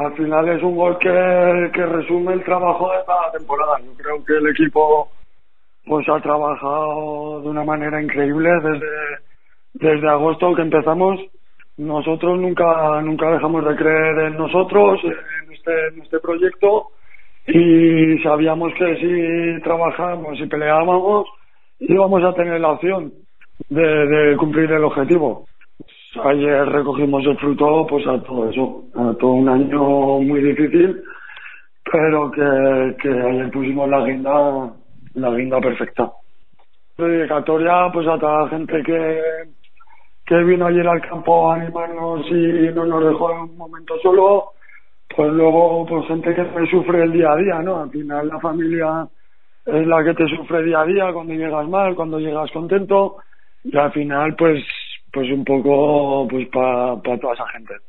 al final es un gol que resume el trabajo de cada temporada. Yo creo que el equipo pues ha trabajado de una manera increíble desde agosto que empezamos. Nosotros nunca dejamos de creer en nosotros, en este proyecto, y sabíamos que si trabajábamos y peleábamos íbamos a tener la opción de cumplir el objetivo. Ayer recogimos el fruto pues a todo eso, a todo un año muy difícil, pero que ayer pusimos la guinda perfecta. Dedicatoria pues a toda la gente que vino ayer al campo a animarnos y no nos dejó en un momento solo, pues luego pues gente que me sufre el día a día, ¿no? Al final la familia es la que te sufre día a día cuando llegas mal, cuando llegas contento, y al final pues un poco pues para toda esa gente.